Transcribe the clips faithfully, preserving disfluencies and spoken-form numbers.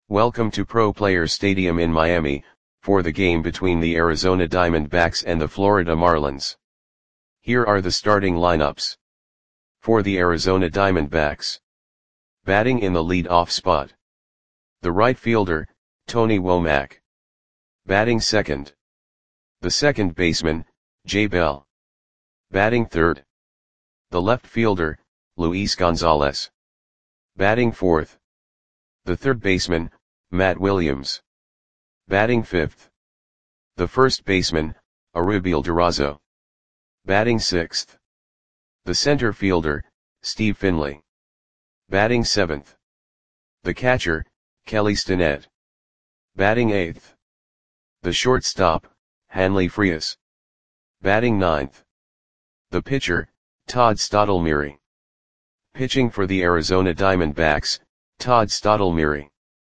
Welcome to Pro Players Stadium in Miami, for the game between the Arizona Diamondbacks and the Florida Marlins. Here are the starting lineups. For the Arizona Diamondbacks. Batting in the lead-off spot. The right fielder, Tony Womack. Batting second. The second baseman, Jay Bell. Batting third. The left fielder, Luis Gonzalez. Batting fourth. The third baseman, Matt Williams. Batting fifth. The first baseman, Arubiel Durazo. Batting sixth. The center fielder, Steve Finley. Batting seventh. The catcher, Kelly Stinnett. Batting eighth. The shortstop, Hanley Frias. Batting ninth. The pitcher, Todd Stottlemyre. Pitching for the Arizona Diamondbacks, Todd Stottlemyre.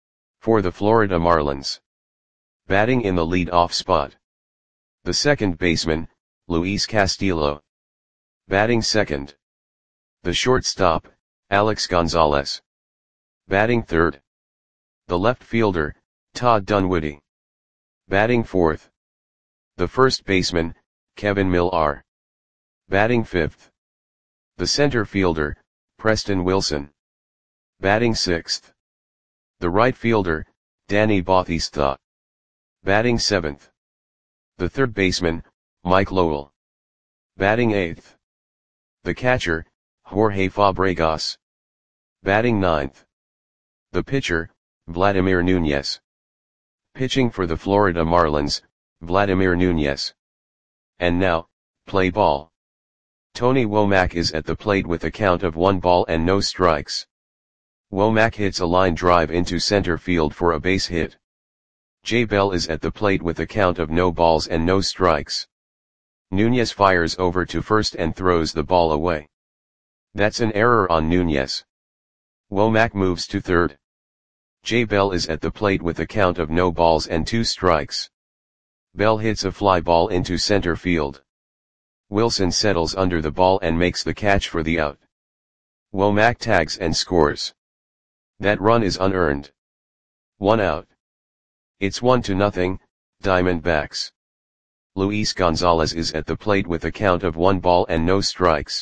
For the Florida Marlins. Batting in the lead-off spot. The second baseman, Luis Castillo. Batting second. The shortstop, Alex Gonzalez. Batting third. The left fielder, Todd Dunwoody. Batting fourth. The first baseman, Kevin Millar. Batting fifth. The center fielder, Preston Wilson. Batting sixth. The right fielder, Danny Bautista. Batting seventh. The third baseman, Mike Lowell. Batting eighth. The catcher, Jorge Fabregas. Batting ninth. The pitcher, Vladimir Nunez. Pitching for the Florida Marlins, Vladimir Nunez. And now, play ball. Tony Womack is at the plate with a count of one ball and no strikes. Womack hits a line drive into center field for a base hit. Jay Bell is at the plate with a count of no balls and no strikes. Nunez fires over to first and throws the ball away. That's an error on Nunez. Womack moves to third. Jay Bell is at the plate with a count of no balls and two strikes. Bell hits a fly ball into center field. Wilson settles under the ball and makes the catch for the out. Womack tags and scores. That run is unearned. One out. It's one to nothing, Diamondbacks. Luis Gonzalez is at the plate with a count of one ball and no strikes.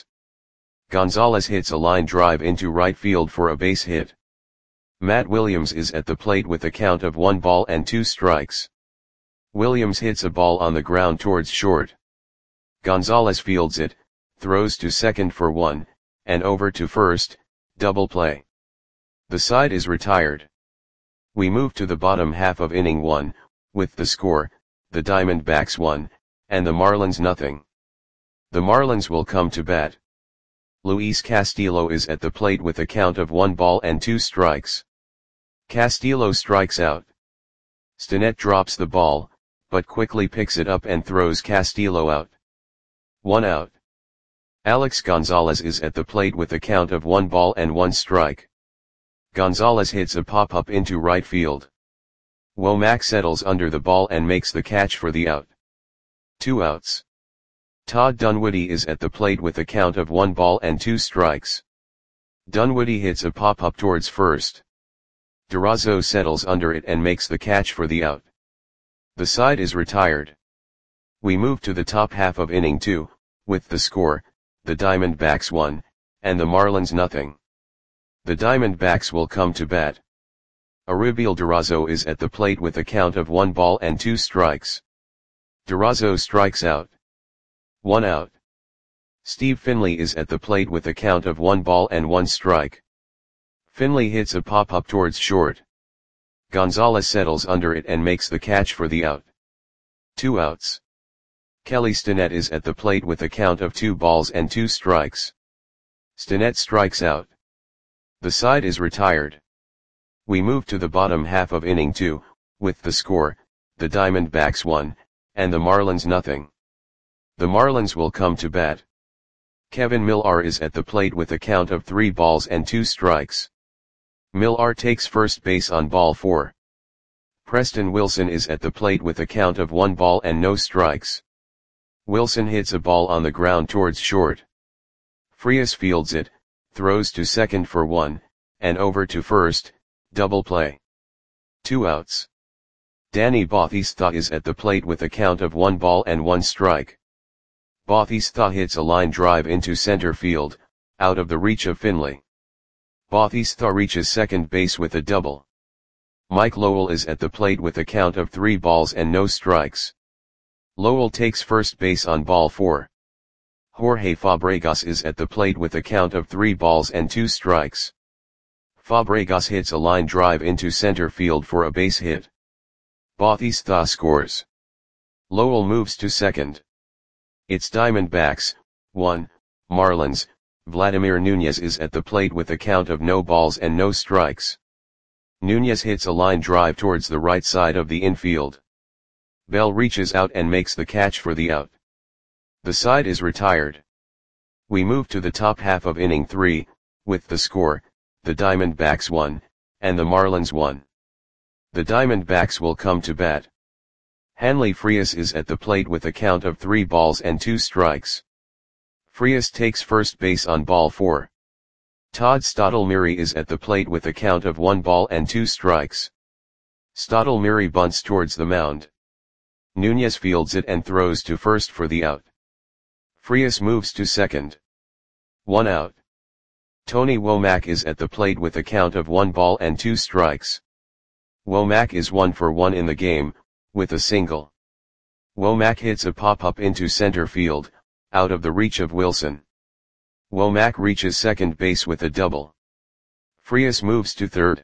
Gonzalez hits a line drive into right field for a base hit. Matt Williams is at the plate with a count of one ball and two strikes. Williams hits a ball on the ground towards short. Gonzalez fields it, throws to second for one, and over to first, double play. The side is retired. We move to the bottom half of inning one, with the score, the Diamondbacks one, and the Marlins nothing. The Marlins will come to bat. Luis Castillo is at the plate with a count of one ball and two strikes. Castillo strikes out. Stinnett drops the ball, but quickly picks it up and throws Castillo out. One out. Alex Gonzalez is at the plate with a count of one ball and one strike. Gonzalez hits a pop-up into right field. Womack settles under the ball and makes the catch for the out. Two outs. Todd Dunwoody is at the plate with a count of one ball and two strikes. Dunwoody hits a pop-up towards first. Durazo settles under it and makes the catch for the out. The side is retired. We move to the top half of inning two, with the score, the Diamondbacks one, and the Marlins nothing. The Diamondbacks will come to bat. Arubiel Durazo is at the plate with a count of one ball and two strikes. Durazo strikes out. One out. Steve Finley is at the plate with a count of one ball and one strike. Finley hits a pop-up towards short. Gonzalez settles under it and makes the catch for the out. Two outs. Kelly Stinnett is at the plate with a count of two balls and two strikes. Stinnett strikes out. The side is retired. We move to the bottom half of inning two, with the score, the Diamondbacks one, and the Marlins nothing. The Marlins will come to bat. Kevin Millar is at the plate with a count of three balls and two strikes. Millar takes first base on ball four. Preston Wilson is at the plate with a count of one ball and no strikes. Wilson hits a ball on the ground towards short. Frias fields it, throws to second for one, and over to first, double play. Two outs. Danny Bautista is at the plate with a count of one ball and one strike. Bautista hits a line drive into center field, out of the reach of Finley. Bautista reaches second base with a double. Mike Lowell is at the plate with a count of three balls and no strikes. Lowell takes first base on ball four. Jorge Fabregas is at the plate with a count of three balls and two strikes. Fabregas hits a line drive into center field for a base hit. Bautista scores. Lowell moves to second. It's Diamondbacks, one, Marlins. Vladimir Nunez is at the plate with a count of no balls and no strikes. Nunez hits a line drive towards the right side of the infield. Bell reaches out and makes the catch for the out. The side is retired. We move to the top half of inning three, with the score, the Diamondbacks one, and the Marlins one. The Diamondbacks will come to bat. Hanley Frias is at the plate with a count of three balls and two strikes. Frias takes first base on ball four. Todd Stottlemyre is at the plate with a count of one ball and two strikes. Stottlemyre bunts towards the mound. Nunez fields it and throws to first for the out. Frias moves to second. One out. Tony Womack is at the plate with a count of one ball and two strikes. Womack is one for one in the game, with a single. Womack hits a pop-up into center field, out of the reach of Wilson. Womack reaches second base with a double. Frias moves to third.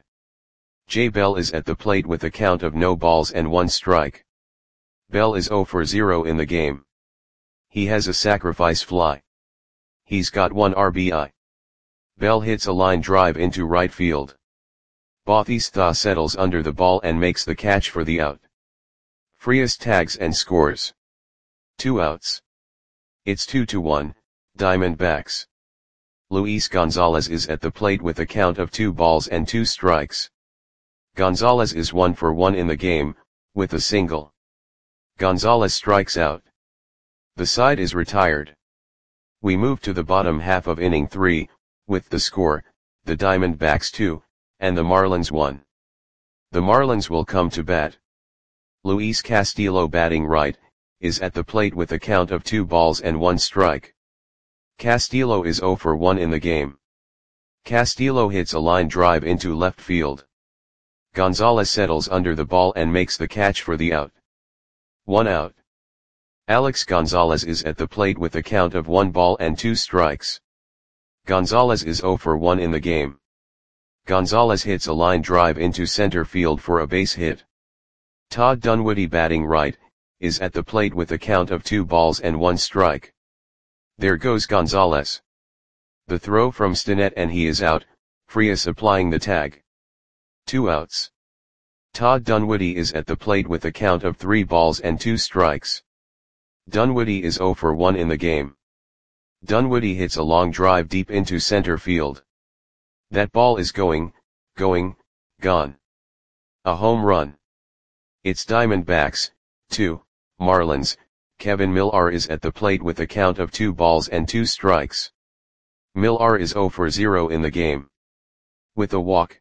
Jay Bell is at the plate with a count of no balls and one strike. Bell is zero for zero in the game. He has a sacrifice fly. He's got one R B I. Bell hits a line drive into right field. Bautista settles under the ball and makes the catch for the out. Frias tags and scores. Two outs. It's two to one, Diamondbacks. Luis Gonzalez is at the plate with a count of two balls and two strikes. Gonzalez is one for one in the game, with a single. Gonzalez strikes out. The side is retired. We move to the bottom half of inning three, with the score, the Diamondbacks two, and the Marlins one. The Marlins will come to bat. Luis Castillo, batting right, is at the plate with a count of two balls and one strike. Castillo is zero for one in the game. Castillo hits a line drive into left field. Gonzalez settles under the ball and makes the catch for the out. One out. Alex Gonzalez is at the plate with a count of one ball and two strikes. Gonzalez is zero for one in the game. Gonzalez hits a line drive into center field for a base hit. Todd Dunwoody, batting right, is at the plate with a count of two balls and one strike. There goes Gonzalez. The throw from Stinnett and he is out, Frias applying the tag. Two outs. Todd Dunwoody is at the plate with a count of three balls and two strikes. Dunwoody is zero for one in the game. Dunwoody hits a long drive deep into center field. That ball is going, going, gone. A home run. It's Diamondbacks, two, Marlins. Kevin Millar is at the plate with a count of two balls and two strikes. Millar is zero for zero in the game. With a walk.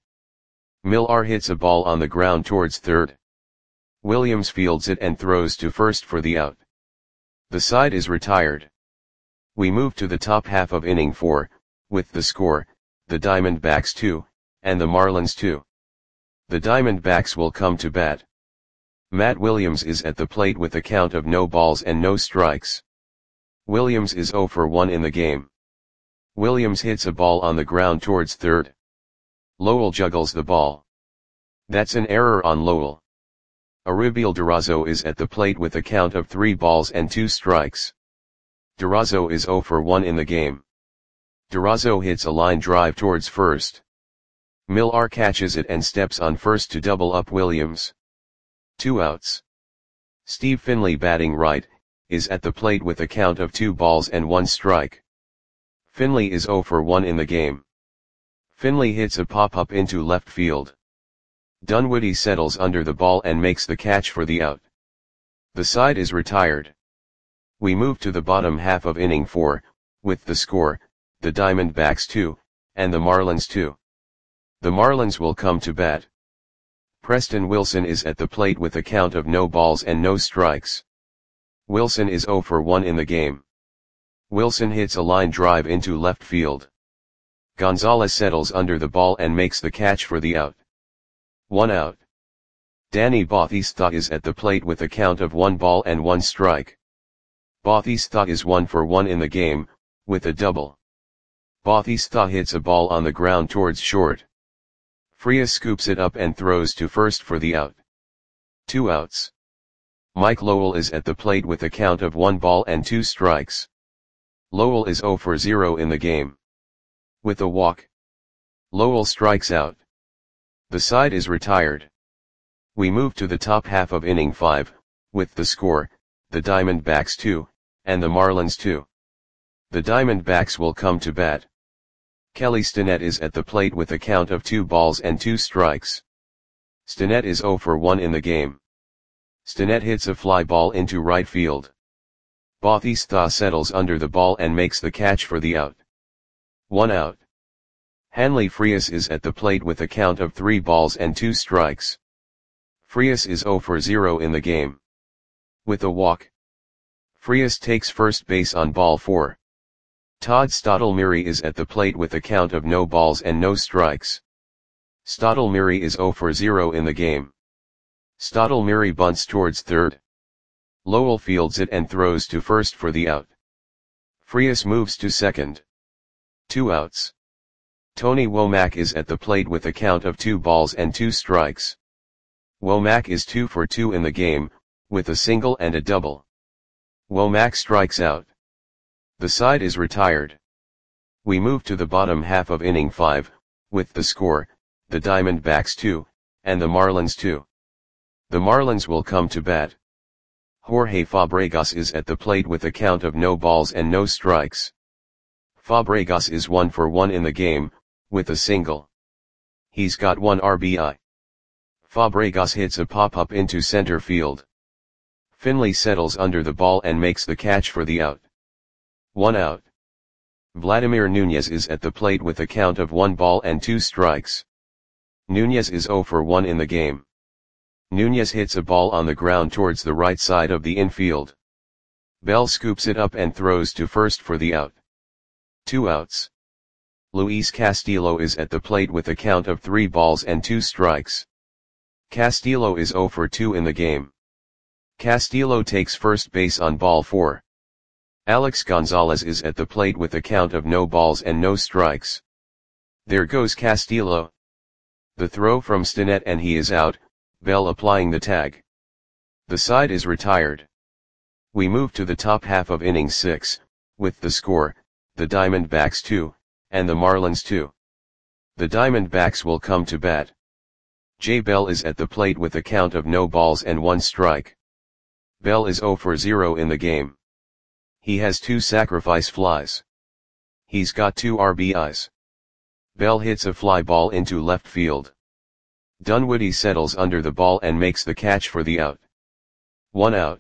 Millar hits a ball on the ground towards third. Williams fields it and throws to first for the out. The side is retired. We move to the top half of inning four, with the score, the Diamondbacks two, and the Marlins two. The Diamondbacks will come to bat. Matt Williams is at the plate with a count of no balls and no strikes. Williams is zero for one in the game. Williams hits a ball on the ground towards third. Lowell juggles the ball. That's an error on Lowell. Aribiel Durazo is at the plate with a count of three balls and two strikes. Durazo is zero for one in the game. Durazo hits a line drive towards first. Millar catches it and steps on first to double up Williams. Two outs. Steve Finley, batting right, is at the plate with a count of two balls and one strike. Finley is zero for one in the game. Finley hits a pop-up into left field. Dunwoody settles under the ball and makes the catch for the out. The side is retired. We move to the bottom half of inning four, with the score, the Diamondbacks two, and the Marlins two. The Marlins will come to bat. Preston Wilson is at the plate with a count of no balls and no strikes. Wilson is zero for one in the game. Wilson hits a line drive into left field. Gonzalez settles under the ball and makes the catch for the out. One out. Danny Bautista is at the plate with a count of one ball and one strike. Bautista is one for one in the game, with a double. Bautista hits a ball on the ground towards short. Frias scoops it up and throws to first for the out. Two outs. Mike Lowell is at the plate with a count of one ball and two strikes. Lowell is zero for zero in the game. With a walk, Lowell strikes out. The side is retired. We move to the top half of inning five, with the score, the Diamondbacks two, and the Marlins two. The Diamondbacks will come to bat. Kelly Stinnett is at the plate with a count of two balls and two strikes. Stinnett is zero for one in the game. Stinnett hits a fly ball into right field. Bautista settles under the ball and makes the catch for the out. One out. Hanley Frias is at the plate with a count of three balls and two strikes. Frias is zero for zero in the game. With a walk, Frias takes first base on ball four. Todd Stottlemyre is at the plate with a count of no balls and no strikes. Stottlemyre is zero for zero in the game. Stottlemyre bunts towards third. Lowell fields it and throws to first for the out. Frias moves to second. Two outs. Tony Womack is at the plate with a count of two balls and two strikes. Womack is two for two in the game, with a single and a double. Womack strikes out. The side is retired. We move to the bottom half of inning five, with the score, the Diamondbacks two, and the Marlins two. The Marlins will come to bat. Jorge Fabregas is at the plate with a count of no balls and no strikes. Fabregas is one for one in the game, with a single. He's got one R B I. Fabregas hits a pop-up into center field. Finley settles under the ball and makes the catch for the out. One out. Vladimir Nunez is at the plate with a count of one ball and two strikes. Nunez is zero for one in the game. Nunez hits a ball on the ground towards the right side of the infield. Bell scoops it up and throws to first for the out. Two outs. Luis Castillo is at the plate with a count of three balls and two strikes. Castillo is zero for two in the game. Castillo takes first base on ball four. Alex Gonzalez is at the plate with a count of no balls and no strikes. There goes Castillo. The throw from Stinnett and he is out, Bell applying the tag. The side is retired. We move to the top half of inning six, with the score, the Diamondbacks two, and the Marlins two. The Diamondbacks will come to bat. Jay Bell is at the plate with a count of no balls and one strike. Bell is zero for zero in the game. He has two sacrifice flies. He's got two R B Is. Bell hits a fly ball into left field. Dunwoody settles under the ball and makes the catch for the out. One out.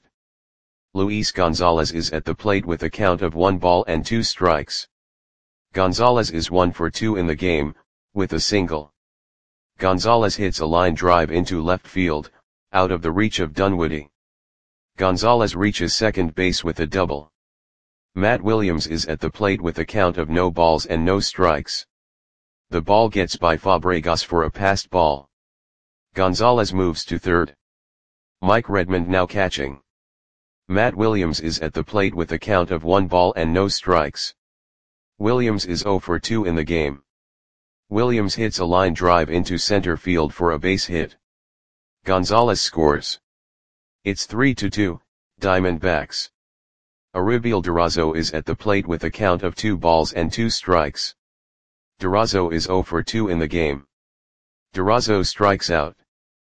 Luis Gonzalez is at the plate with a count of one ball and two strikes. Gonzalez is one for two in the game, with a single. Gonzalez hits a line drive into left field, out of the reach of Dunwoody. Gonzalez reaches second base with a double. Matt Williams is at the plate with a count of no balls and no strikes. The ball gets by Fabregas for a passed ball. Gonzalez moves to third. Mike Redmond now catching. Matt Williams is at the plate with a count of one ball and no strikes. Williams is zero for two in the game. Williams hits a line drive into center field for a base hit. Gonzalez scores. It's three to two, Diamondbacks. Aribiel Durazo is at the plate with a count of two balls and two strikes. Durazo is zero for two in the game. Durazo strikes out.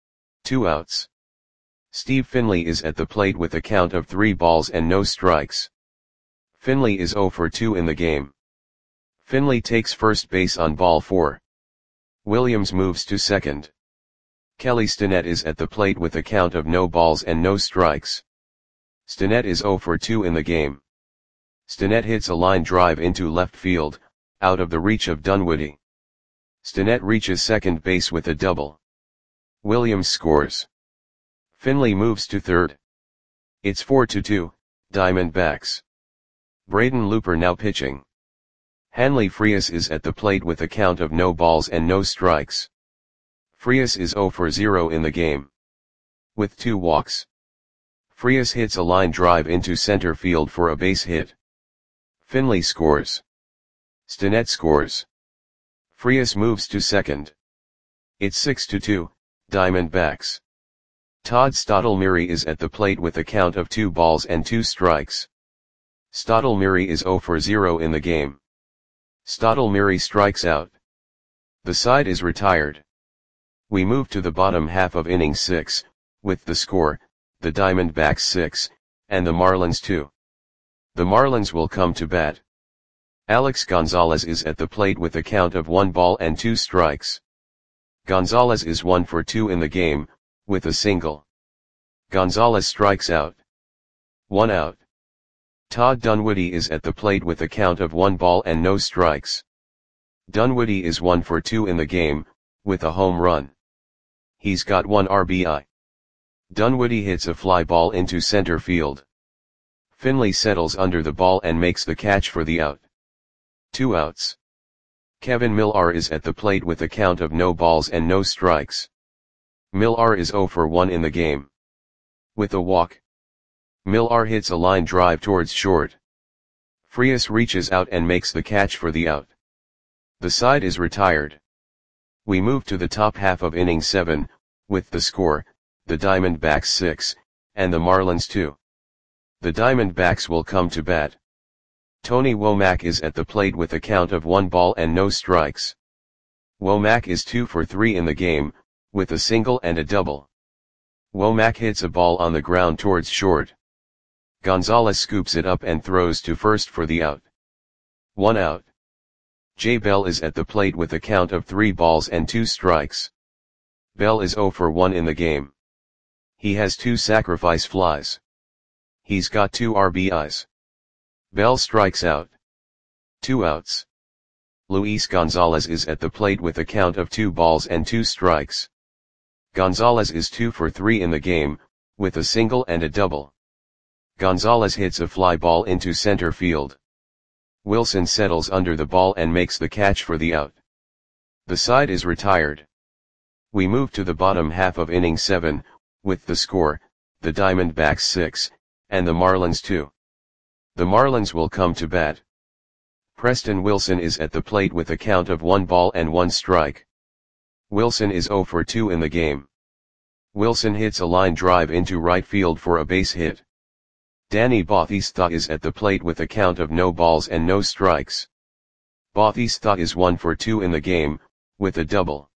Two outs. Steve Finley is at the plate with a count of three balls and no strikes. Finley is zero for two in the game. Finley takes first base on ball four. Williams moves to second. Kelly Stinnett is at the plate with a count of no balls and no strikes. Stinnett is zero for two in the game. Stinnett hits a line drive into left field, out of the reach of Dunwoody. Stinnett reaches second base with a double. Williams scores. Finley moves to third. It's four to two, Diamondbacks. Braden Looper now pitching. Hanley Frias is at the plate with a count of no balls and no strikes. Frias is zero for zero in the game. With two walks. Frias hits a line drive into center field for a base hit. Finley scores. Stinnett scores. Frias moves to second. It's six to two, Diamondbacks. Todd Stottlemyre is at the plate with a count of two balls and two strikes. Stottlemyre is zero for zero in the game. Stottlemyre strikes out. The side is retired. We move to the bottom half of inning six, with the score, the Diamondbacks six, and the Marlins two. The Marlins will come to bat. Alex Gonzalez is at the plate with a count of one ball and two strikes. Gonzalez is one for two in the game, with a single. Gonzalez strikes out. One out. Todd Dunwoody is at the plate with a count of one ball and no strikes. Dunwoody is one for two in the game, with a home run. He's got one R B I. Dunwoody hits a fly ball into center field. Finley settles under the ball and makes the catch for the out. Two outs. Kevin Millar is at the plate with a count of no balls and no strikes. Millar is zero for one in the game. With a walk. Millar hits a line drive towards short. Frias reaches out and makes the catch for the out. The side is retired. We move to the top half of inning seven, with the score, the Diamondbacks six, and the Marlins two. The Diamondbacks will come to bat. Tony Womack is at the plate with a count of one ball and no strikes. Womack is two for three in the game, with a single and a double. Womack hits a ball on the ground towards short. Gonzalez scoops it up and throws to first for the out. One out. Jay Bell is at the plate with a count of three balls and two strikes. Bell is zero for one in the game. He has two sacrifice flies. He's got two R B Is. Bell strikes out. Two outs. Luis Gonzalez is at the plate with a count of two balls and two strikes. Gonzalez is two for three in the game, with a single and a double. Gonzalez hits a fly ball into center field. Wilson settles under the ball and makes the catch for the out. The side is retired. We move to the bottom half of inning seven, with the score, the Diamondbacks six, and the Marlins two. The Marlins will come to bat. Preston Wilson is at the plate with a count of one ball and one strike. Wilson is zero for two in the game. Wilson hits a line drive into right field for a base hit. Danny Bautista is at the plate with a count of no balls and no strikes. Bautista is one for two in the game, with a double.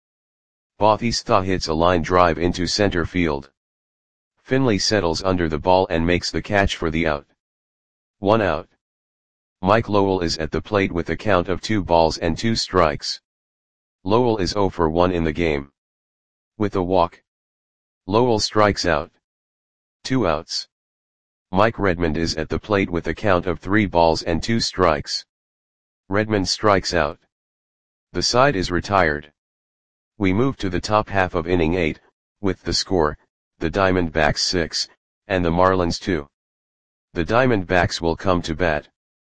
Bautista hits a line drive into center field. Finley settles under the ball and makes the catch for the out. One out. Mike Lowell is at the plate with a count of two balls and two strikes. Lowell is zero for one in the game. With a walk. Lowell strikes out. Two outs. Mike Redmond is at the plate with a count of three balls and two strikes. Redmond strikes out. The side is retired. We move to the top half of inning eight, with the score, the Diamondbacks six, and the Marlins two. The Diamondbacks will come to bat.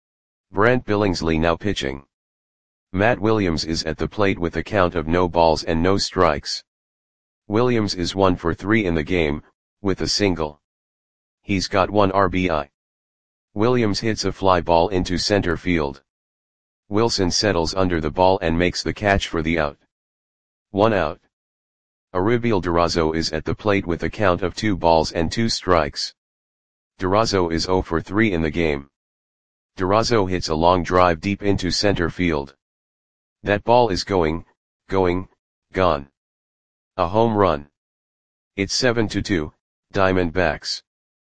Brant Billingsley now pitching. Matt Williams is at the plate with a count of no balls and no strikes. Williams is one for three in the game, with a single. He's got one R B I. Williams hits a fly ball into center field. Wilson settles under the ball and makes the catch for the out. One out. Aribiel Durazo is at the plate with a count of two balls and two strikes. Durazo is zero for three in the game. Durazo hits a long drive deep into center field. That ball is going, going, gone. A home run. It's seven to two, Diamondbacks.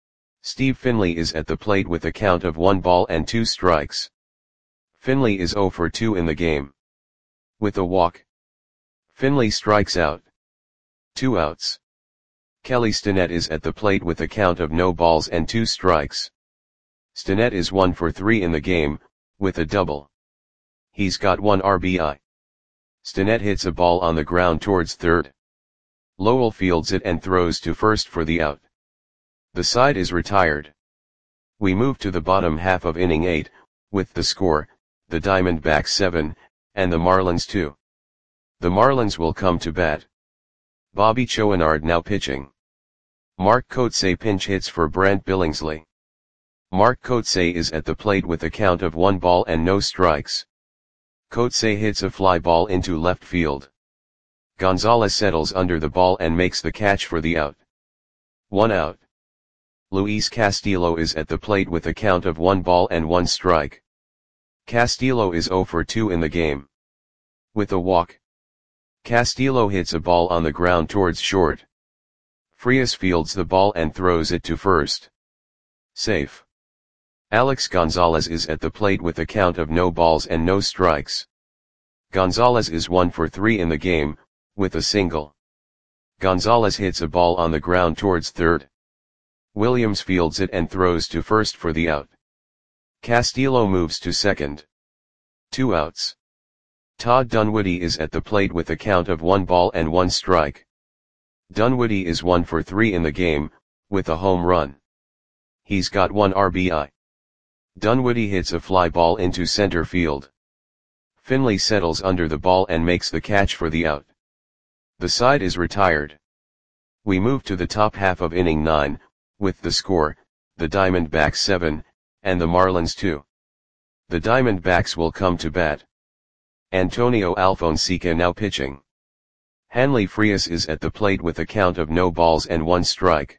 Steve Finley is at the plate with a count of one ball and two strikes. Finley is zero for two in the game. With a walk. Finley strikes out. Two outs. Kelly Stinnett is at the plate with a count of no balls and two strikes. Stinnett is one for three in the game, with a double. He's got one R B I. Stinnett hits a ball on the ground towards third. Lowell fields it and throws to first for the out. The side is retired. We move to the bottom half of inning eight, with the score, the Diamondbacks seven, and the Marlins two. The Marlins will come to bat. Bobby Chouinard now pitching. Mark Kotsay pinch hits for Brent Billingsley. Mark Kotsay is at the plate with a count of one ball and no strikes. Kotsay hits a fly ball into left field. Gonzalez settles under the ball and makes the catch for the out. One out. Luis Castillo is at the plate with a count of one ball and one strike. Castillo is zero for two in the game. With a walk, Castillo hits a ball on the ground towards short. Frias fields the ball and throws it to first. Safe. Alex Gonzalez is at the plate with a count of no balls and no strikes. Gonzalez is one for three in the game, with a single. Gonzalez hits a ball on the ground towards third. Williams fields it and throws to first for the out. Castillo moves to second. Two outs. Todd Dunwoody is at the plate with a count of one ball and one strike. Dunwoody is one for three in the game, with a home run. He's got one R B I. Dunwoody hits a fly ball into center field. Finley settles under the ball and makes the catch for the out. The side is retired. We move to the top half of inning nine, with the score, the Diamondbacks seven, and the Marlins two. The Diamondbacks will come to bat. Antonio Alfonseca now pitching. Hanley Frias is at the plate with a count of no balls and one strike.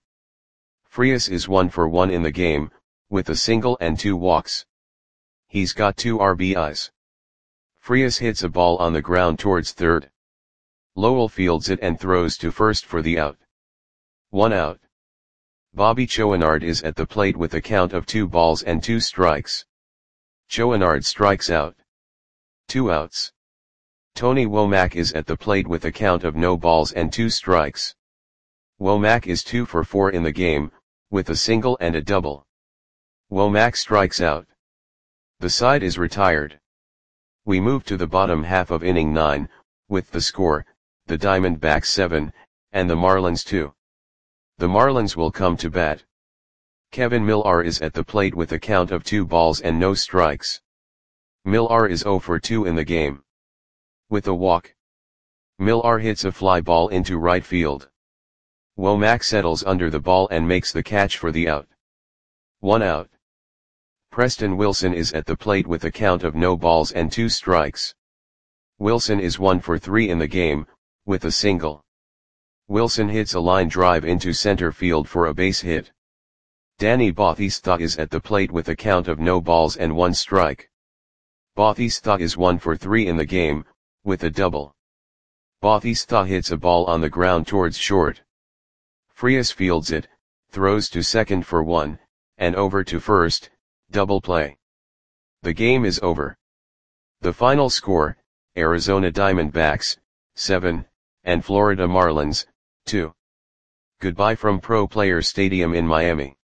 Frias is one for one in the game, with a single and two walks. He's got two R B Is. Frias hits a ball on the ground towards third. Lowell fields it and throws to first for the out. One out. Bobby Chouinard is at the plate with a count of two balls and two strikes. Chouinard strikes out. Two outs. Tony Womack is at the plate with a count of no balls and two strikes. Womack is two for four in the game, with a single and a double. Womack strikes out. The side is retired. We move to the bottom half of inning nine, with the score, the Diamondbacks seven, and the Marlins two. The Marlins will come to bat. Kevin Millar is at the plate with a count of two balls and no strikes. Millar is zero for two in the game. With a walk, Millar hits a fly ball into right field. Womack settles under the ball and makes the catch for the out. One out. Preston Wilson is at the plate with a count of no balls and two strikes. Wilson is one for three in the game, with a single. Wilson hits a line drive into center field for a base hit. Danny Bautista is at the plate with a count of no balls and one strike. Bautista is one for three in the game, with a double. Bautista hits a ball on the ground towards short. Frias fields it, throws to second for one, and over to first, double play. The game is over. The final score, Arizona Diamondbacks, seven, and Florida Marlins, two. Goodbye from Pro Players Stadium in Miami.